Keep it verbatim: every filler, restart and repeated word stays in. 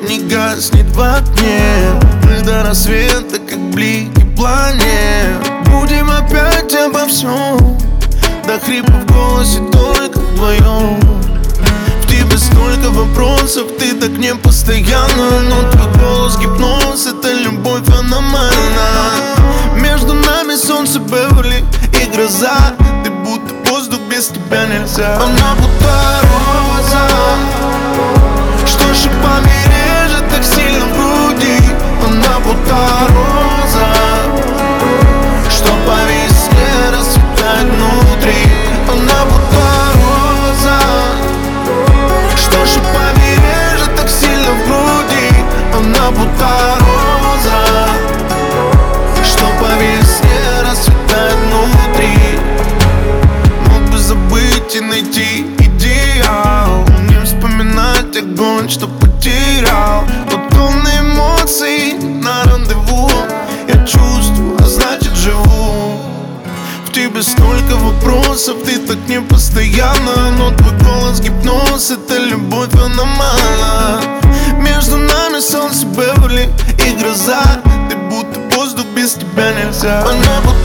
не гаснет в окне. Мы до рассвета, как блики планет. Будем опять обо всем, до хрипа в голосе только вдвоем. В тебе столько вопросов, ты так не постоянно. Но твой голос гипноз, это любовь аномальна. Между нами солнце Беверли и гроза. Ты будто воздух, без тебя нельзя. Она будто роза, что шипами режет так сильно в груди. Она будто роза, что по весне расцветает внутри. Она будто роза, что шипами режет так сильно в груди. Она будто роза, что по весне расцветает внутри. Мог бы забыть и найти идеал, не вспоминать огонь, что потерял. Но полные эмоций на рандеву. Я чувствую, а значит живу. В тебе столько вопросов, ты так не постоянно. Но твой голос гипноз, это любовь аномальна. Между нами солнце Беверли и гроза. Ты будто воздух, без тебя нельзя. Она будто